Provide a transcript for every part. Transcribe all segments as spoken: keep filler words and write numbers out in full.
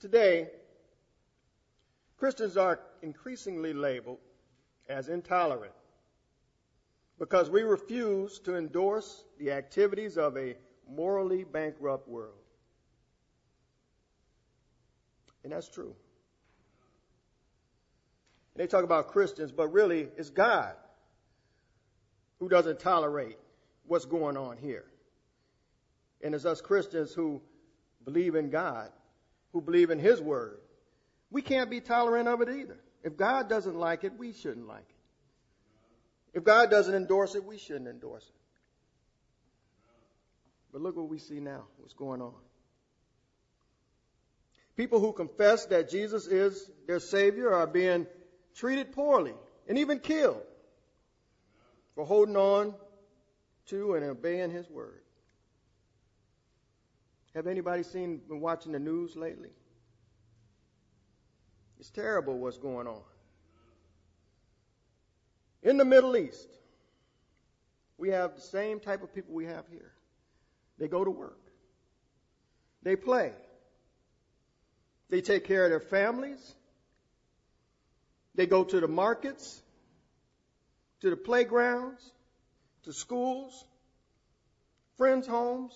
Today, Christians are increasingly labeled as intolerant because we refuse to endorse the activities of a morally bankrupt world. And that's true. And they talk about Christians, but really it's God who doesn't tolerate what's going on here. And it's us Christians who believe in God, who believe in His Word. We can't be tolerant of it either. If God doesn't like it, we shouldn't like it. If God doesn't endorse it, we shouldn't endorse it. But look what we see now, what's going on. People who confess that Jesus is their Savior are being treated poorly and even killed for holding on to and obeying His Word. Have anybody seen, been watching the news lately? It's terrible what's going on. In the Middle East, we have the same type of people we have here. They go to work. They play. They take care of their families. They go to the markets, to the playgrounds, to schools, friends' homes.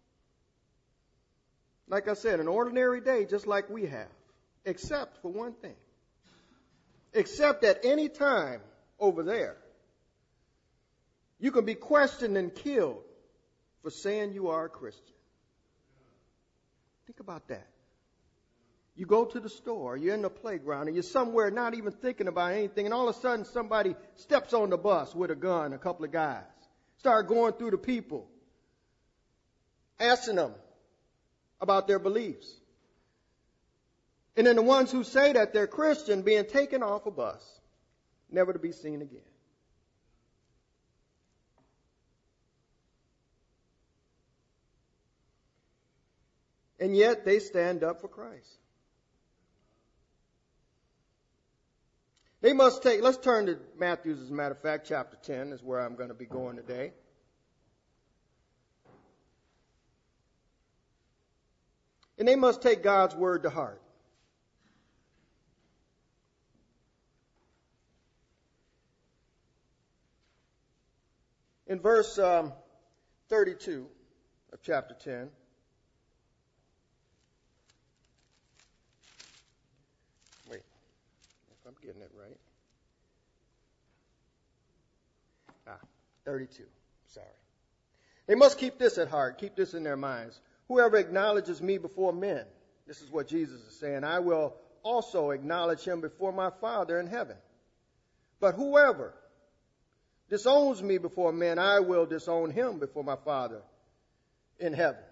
Like I said, an ordinary day just like we have, except for one thing. Except at any time over there, you can be questioned and killed for saying you are a Christian. Think about that. You go to the store, you're in the playground, and you're somewhere not even thinking about anything, and all of a sudden somebody steps on the bus with a gun, a couple of guys, start going through the people, asking them about their beliefs. And then the ones who say that they're Christian being taken off a bus, never to be seen again. And yet they stand up for Christ. They must take, let's turn to Matthew, as a matter of fact, chapter ten is where I'm going to be going today. And they must take God's word to heart. In verse um, thirty-two of chapter ten, wait, if I'm getting it right. Ah, thirty-two, sorry. They must keep this at heart, keep this in their minds. Whoever acknowledges me before men, this is what Jesus is saying, I will also acknowledge him before my Father in heaven. But whoever disowns me before men, I will disown him before my Father in heaven.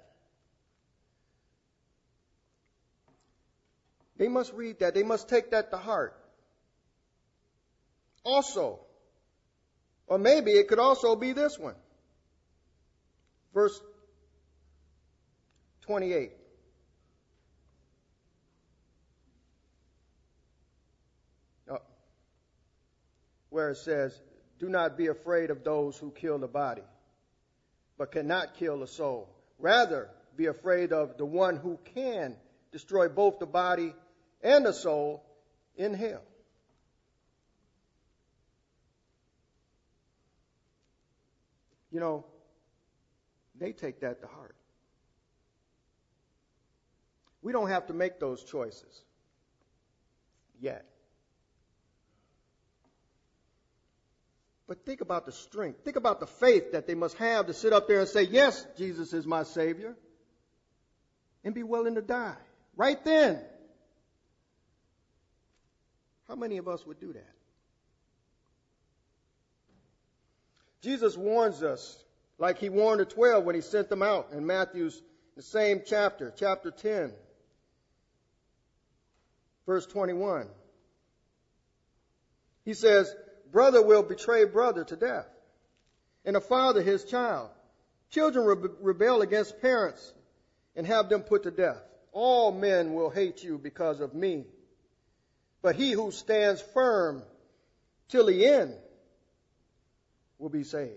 They must read that. They must take that to heart. Also, or maybe it could also be this one. Verse twenty-eight. Oh, where it says, do not be afraid of those who kill the body, but cannot kill the soul. Rather, be afraid of the one who can destroy both the body and the soul in hell. You know, they take that to heart. We don't have to make those choices yet. But think about the strength. Think about the faith that they must have to sit up there and say, yes, Jesus is my Savior, and be willing to die right then. How many of us would do that? Jesus warns us, like he warned the twelve when he sent them out in Matthew's the same chapter, chapter ten, verse twenty-one. He says, brother will betray brother to death, and a father his child. Children re- rebel against parents and have them put to death. All men will hate you because of me, but he who stands firm till the end will be saved.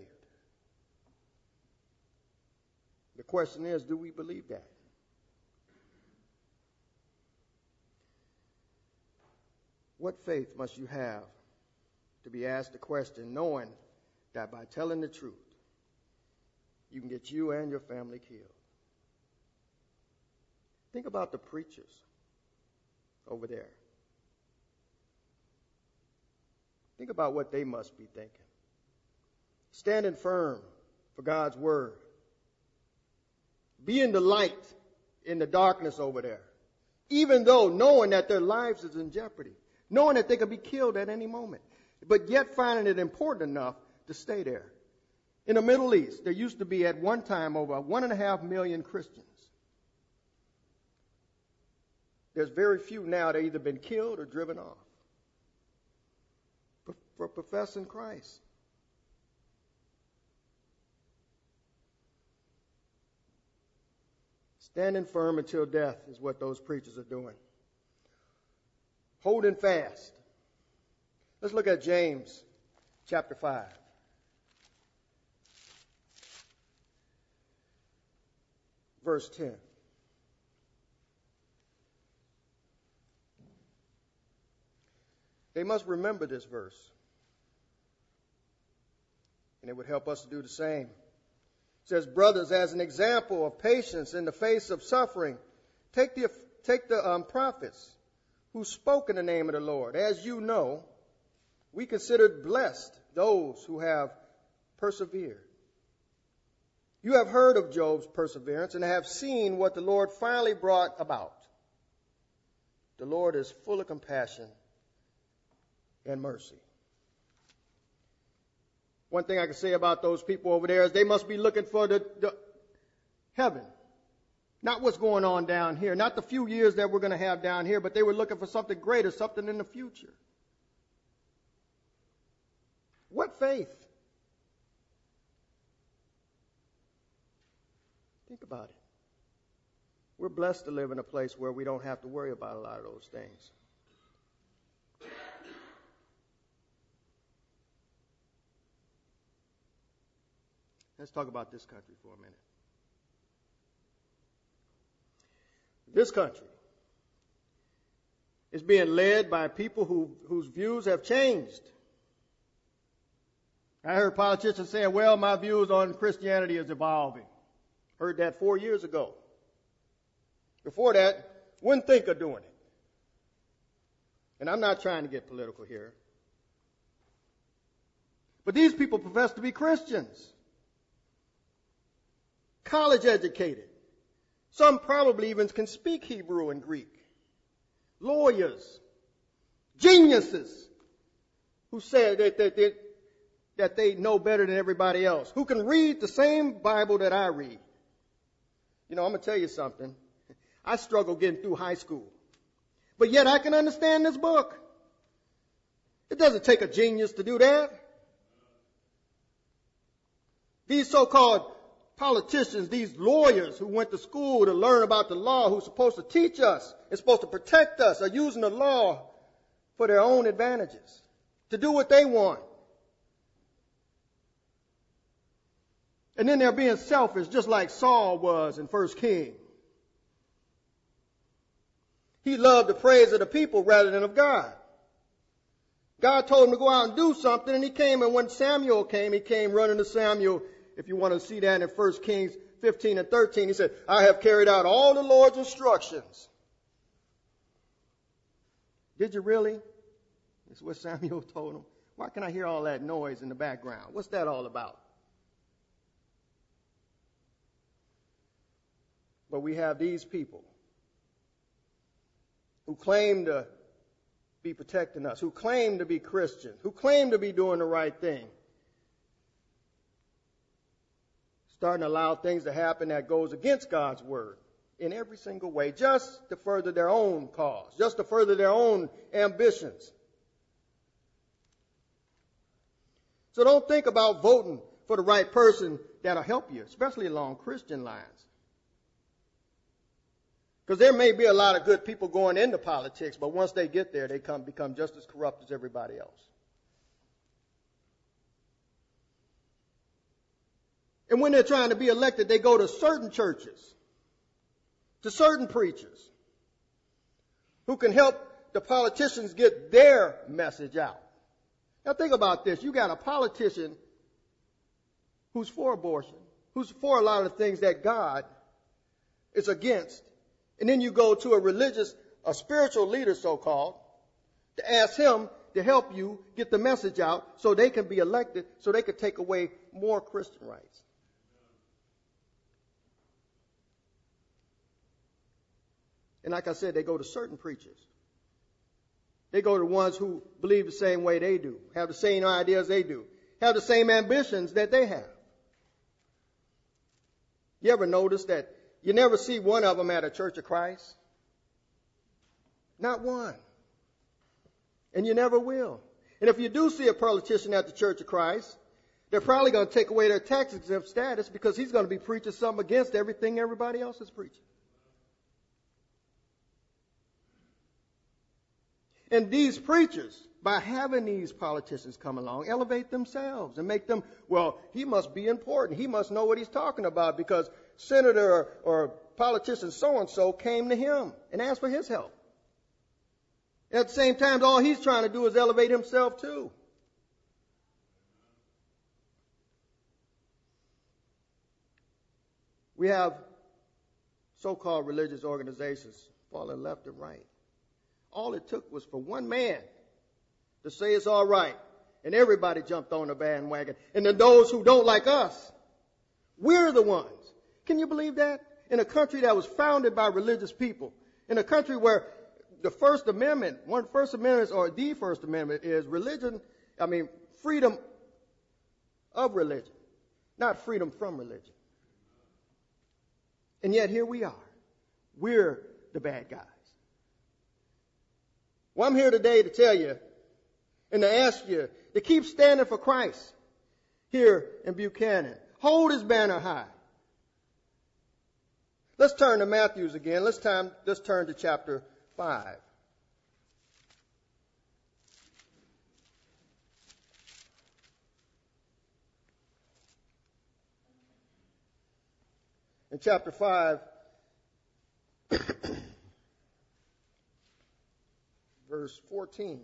The question is, do we believe that? What faith must you have to be asked the question, knowing that by telling the truth, you can get you and your family killed? Think about the preachers over there. Think about what they must be thinking. Standing firm for God's word. Being the light in the darkness over there. Even though knowing that their lives is in jeopardy. Knowing that they could be killed at any moment. But yet finding it important enough to stay there. In the Middle East, there used to be at one time over one and a half million Christians. There's very few now that have either been killed or driven off for, for professing Christ. Standing firm until death is what those preachers are doing. Holding fast. Let's look at James chapter five. Verse ten. They must remember this verse. And it would help us to do the same. It says, brothers, as an example of patience in the face of suffering, take the, take the um, prophets who spoke in the name of the Lord. As you know, we considered blessed those who have persevered. You have heard of Job's perseverance and have seen what the Lord finally brought about. The Lord is full of compassion and mercy. One thing I can say about those people over there is they must be looking for the, the heaven. Not what's going on down here. Not the few years that we're going to have down here, but they were looking for something greater, something in the future. What faith? Think about it. We're blessed to live in a place where we don't have to worry about a lot of those things. Let's talk about this country for a minute. This country is being led by people who, whose views have changed. I heard politicians saying, well, my views on Christianity is evolving. Heard that four years ago. Before that, wouldn't think of doing it. And I'm not trying to get political here. But these people profess to be Christians. College educated. Some probably even can speak Hebrew and Greek. Lawyers. Geniuses. Who say that, that, that, that they know better than everybody else. Who can read the same Bible that I read. You know, I'm going to tell you something. I struggle getting through high school. But yet I can understand this book. It doesn't take a genius to do that. These so-called politicians, these lawyers who went to school to learn about the law, who's supposed to teach us and supposed to protect us, are using the law for their own advantages, to do what they want. And then they're being selfish, just like Saul was in First Kings. He loved the praise of the people rather than of God. God told him to go out and do something, and he came, and when Samuel came, he came running to Samuel. If you want to see that in First Kings fifteen and thirteen, he said, I have carried out all the Lord's instructions. Did you really? That's what Samuel told him. Why can I hear all that noise in the background? What's that all about? But we have these people who claim to be protecting us, who claim to be Christian, who claim to be doing the right thing, starting to allow things to happen that goes against God's word in every single way, just to further their own cause, just to further their own ambitions. So don't think about voting for the right person that'll help you, especially along Christian lines. Because there may be a lot of good people going into politics, but once they get there, they come become just as corrupt as everybody else. And when they're trying to be elected, they go to certain churches, to certain preachers, who can help the politicians get their message out. Now think about this. You got a politician who's for abortion, who's for a lot of the things that God is against. And then you go to a religious, a spiritual leader, so-called, to ask him to help you get the message out so they can be elected, so they can take away more Christian rights. And like I said, they go to certain preachers. They go to ones who believe the same way they do, have the same ideas they do, have the same ambitions that they have. You ever notice that you never see one of them at a Church of Christ? Not one. And you never will. And if you do see a politician at the Church of Christ, they're probably going to take away their tax exempt status because he's going to be preaching something against everything everybody else is preaching. And these preachers, by having these politicians come along, elevate themselves and make them, well, he must be important. He must know what he's talking about because senator or, or politician so-and-so came to him and asked for his help. At the same time, all he's trying to do is elevate himself too. We have so-called religious organizations falling left and right. All it took was for one man to say it's all right, and everybody jumped on the bandwagon. And then those who don't like us, we're the ones. Can you believe that? In a country that was founded by religious people, in a country where the First Amendment, one of the First Amendments, or the First Amendment, is religion, I mean, freedom of religion, not freedom from religion. And yet here we are. We're the bad guys. Well, I'm here today to tell you and to ask you to keep standing for Christ here in Buchanan. Hold his banner high. Let's turn to Matthews again. Let's, time, let's turn to chapter five. In chapter five, verse fourteen,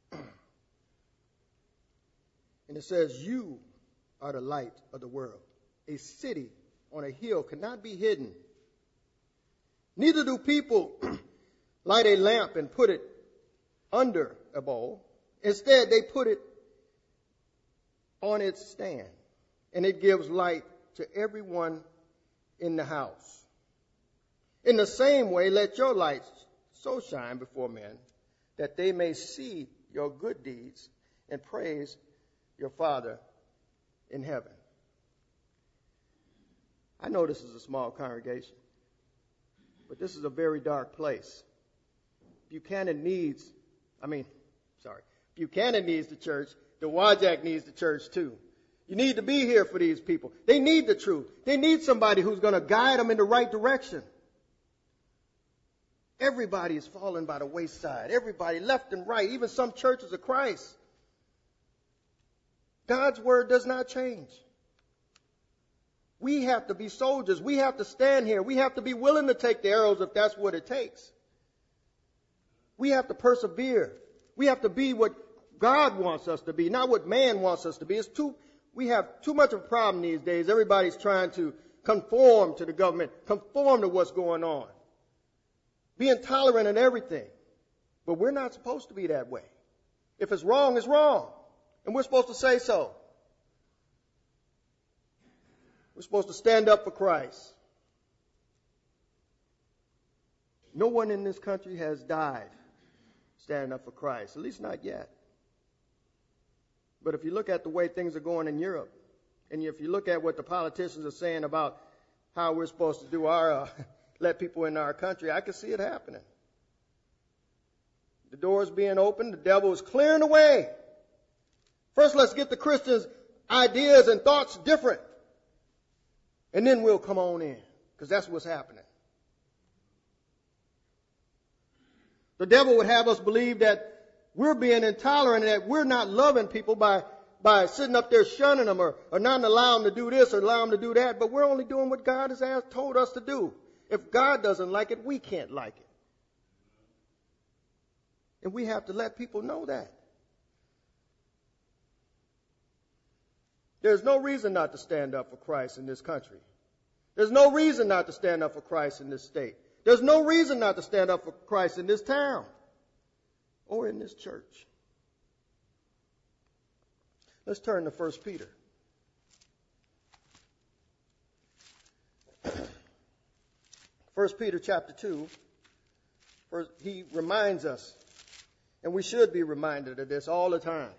and it says, "You are the light of the world. A city on a hill cannot be hidden. Neither do people light a lamp and put it under a bowl. Instead, they put it on its stand, and it gives light to everyone in the house. In the same way, let your lights so shine before men that they may see your good deeds and praise your Father in heaven." I know this is a small congregation, but this is a very dark place. Buchanan needs, I mean, sorry, Buchanan needs the church. The Wajak needs the church too. You need to be here for these people. They need the truth. They need somebody who's going to guide them in the right direction. Everybody is falling by the wayside. Everybody, left and right, even some churches of Christ. God's word does not change. We have to be soldiers. We have to stand here. We have to be willing to take the arrows if that's what it takes. We have to persevere. We have to be what God wants us to be, not what man wants us to be. It's too, we have too much of a problem these days. Everybody's trying to conform to the government, conform to what's going on. Be intolerant in everything. But we're not supposed to be that way. If it's wrong, it's wrong. And we're supposed to say so. We're supposed to stand up for Christ. No one in this country has died standing up for Christ, at least not yet. But if you look at the way things are going in Europe, and if you look at what the politicians are saying about how we're supposed to do our, uh, let people in our country, I can see it happening. The doors being opened, the devil is clearing the way. First, let's get the Christians' ideas and thoughts different. And then we'll come on in, because that's what's happening. The devil would have us believe that we're being intolerant and that we're not loving people by, by sitting up there shunning them or, or not allowing them to do this or allowing them to do that. But we're only doing what God has asked, told us to do. If God doesn't like it, we can't like it. And we have to let people know that. There's no reason not to stand up for Christ in this country. There's no reason not to stand up for Christ in this state. There's no reason not to stand up for Christ in this town or in this church. Let's turn to First Peter. First Peter chapter two, first, he reminds us, and we should be reminded of this all the time.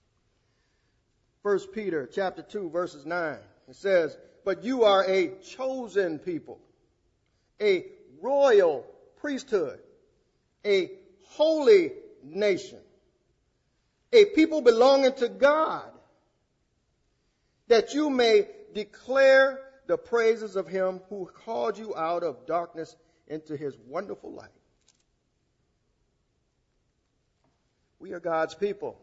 First Peter chapter two, verses nine, it says, "But you are a chosen people, a royal priesthood, a holy nation, a people belonging to God, that you may declare the praises of him who called you out of darkness into his wonderful light." We are God's people.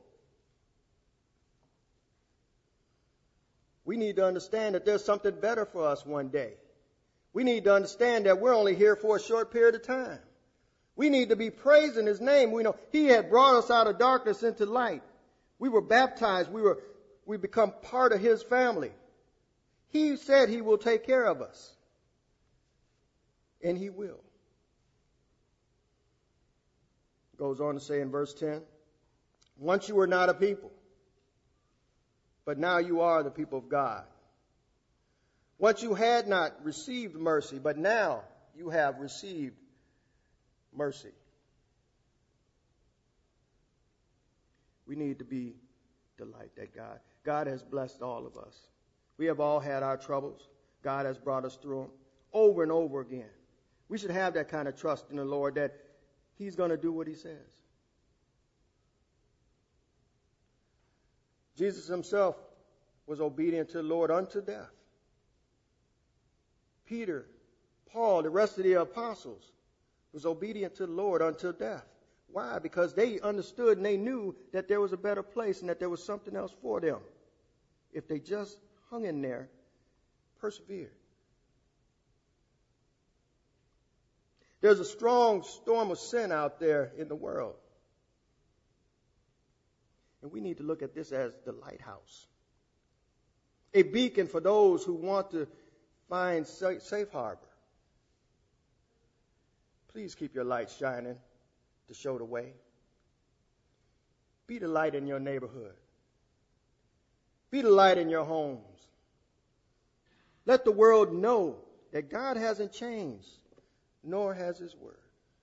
We need to understand that there's something better for us one day. We need to understand that we're only here for a short period of time. We need to be praising his name. We know he had brought us out of darkness into light. We were baptized. We were, we become part of his family. He said he will take care of us. And he will. Goes on to say in verse ten, "Once you were not a people, but now you are the people of God. Once you had not received mercy, but now you have received mercy." We need to be delighted that God, God has blessed all of us. We have all had our troubles. God has brought us through them over and over again. We should have that kind of trust in the Lord that he's going to do what he says. Jesus himself was obedient to the Lord unto death. Peter, Paul, the rest of the apostles was obedient to the Lord until death. Why? Because they understood and they knew that there was a better place and that there was something else for them. If they just hung in there, persevered. There's a strong storm of sin out there in the world. And we need to look at this as the lighthouse. A beacon for those who want to find safe harbor. Please keep your light shining to show the way. Be the light in your neighborhood. Be the light in your homes. Let the world know that God hasn't changed, nor has his word.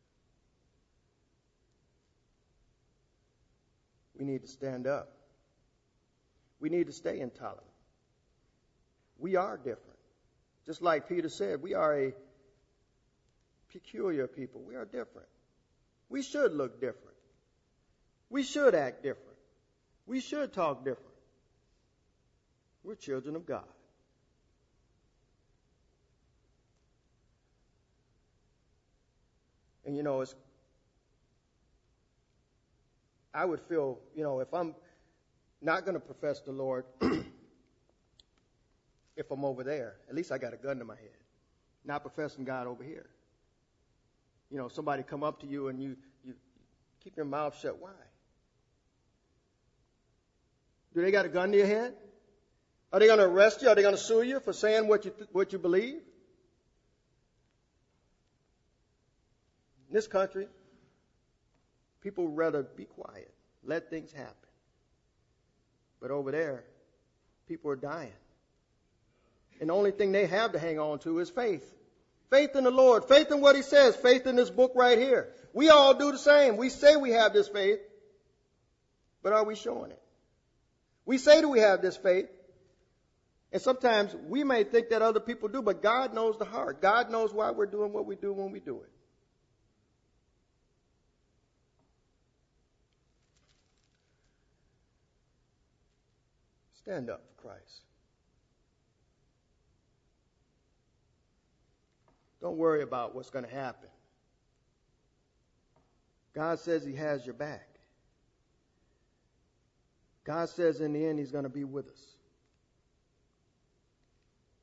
We need to stand up. We need to stay intolerant. We are different. Just like Peter said, we are a peculiar people. We are different. We should look different. We should act different. We should talk different. We're children of God. And you know, it's I would feel, you know, if I'm not going to profess the Lord, if I'm over there, at least I got a gun to my head. Not professing God over here. You know, somebody come up to you and you, you keep your mouth shut. Why? Do they got a gun to your head? Are they going to arrest you? Are they going to sue you for saying what you th- what you believe? In this country, people would rather be quiet, let things happen. But over there, people are dying. And the only thing they have to hang on to is faith. Faith in the Lord, faith in what he says, faith in this book right here. We all do the same. We say we have this faith, but are we showing it? We say that we have this faith, and sometimes we may think that other people do, but God knows the heart. God knows why we're doing what we do when we do it. Stand up for Christ. Don't worry about what's going to happen. God says he has your back. God says in the end he's going to be with us.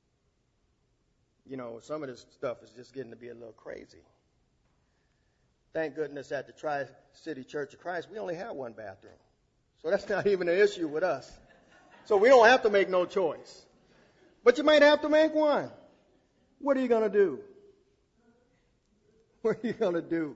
You know, some of this stuff is just getting to be a little crazy. thank goodness at the Tri-City Church of Christ, we only have one bathroom. So that's not even an issue with us. So we don't have to make no choice. But you might have to make one. What are you going to do? What are you going to do?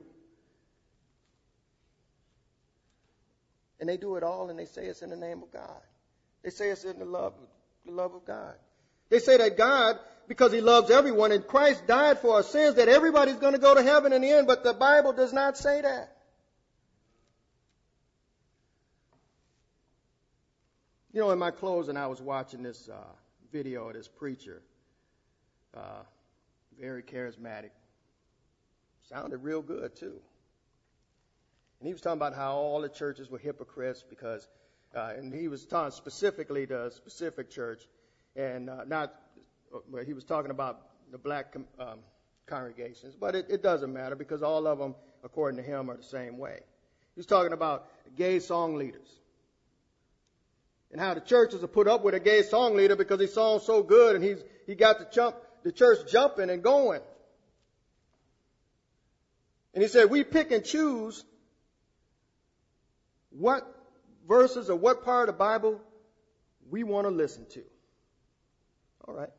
And they do it all, and they say it's in the name of God. They say it's in the love, the love of God. They say that God, because he loves everyone, and Christ died for our sins, that everybody's going to go to heaven in the end, but the Bible does not say that. You know, in my closing, I was watching this uh, video of this preacher, uh, very charismatic. Sounded real good, too. And he was talking about how all the churches were hypocrites because, uh, and he was talking specifically to a specific church, and uh, not, well, he was talking about the black um, congregations, but it, it doesn't matter because all of them, according to him, are the same way. He was talking about gay song leaders and how the churches are put up with a gay song leader because he songs so good and he's he got the jump the church jumping and going. And he said, we pick and choose what verses or what part of the Bible we want to listen to. All right.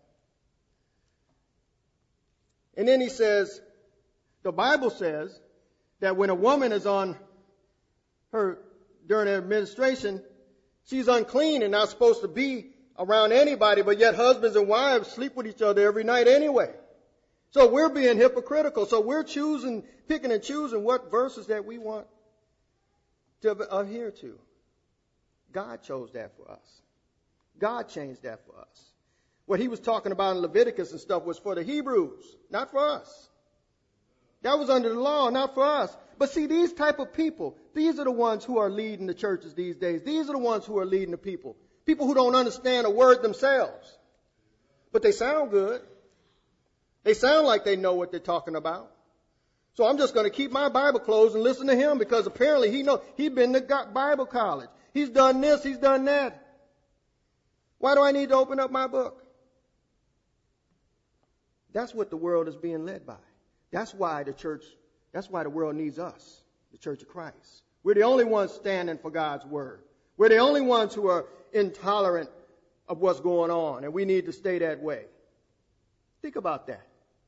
And then he says, the Bible says that when a woman is on her, during her administration, she's unclean and not supposed to be around anybody, but yet husbands and wives sleep with each other every night anyway. So we're being hypocritical. So we're choosing, picking and choosing what verses that we want to adhere to. God chose that for us. God changed that for us. What he was talking about in Leviticus and stuff was for the Hebrews, not for us. That was under the law, not for us. But see, these type of people, these are the ones who are leading the churches these days. These are the ones who are leading the people. People who don't understand a word themselves. But they sound good. They sound like they know what they're talking about. So I'm just going to keep my Bible closed and listen to him because apparently he know he's been to Bible college. He's done this, he's done that. Why do I need to open up my book? That's what the world is being led by. That's why the church, that's why the world needs us, the Church of Christ. We're the only ones standing for God's word. We're the only ones who are intolerant of what's going on, and we need to stay that way. Think about that.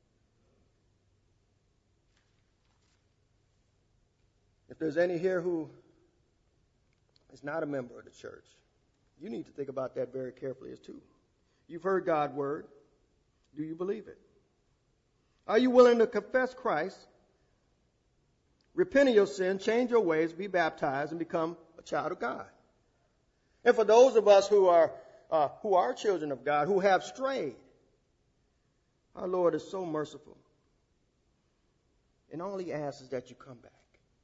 If there's any here who is not a member of the church, you need to think about that very carefully as too. You've heard God's word. Do you believe it? Are you willing to confess Christ, repent of your sin, change your ways, be baptized, and become a child of God? And for those of us who are uh, who are children of God, who have strayed, our Lord is so merciful. And all he asks is that you come back.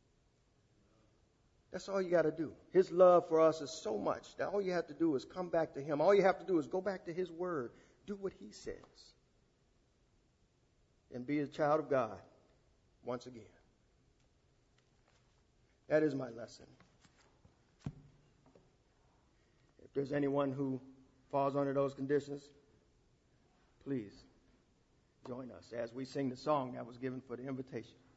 That's all you got to do. His love for us is so much that all you have to do is come back to him. All you have to do is go back to his word. Do what he says. And be a child of God once again. That is my lesson. If there's anyone who falls under those conditions, please join us as we sing the song that was given for the invitation.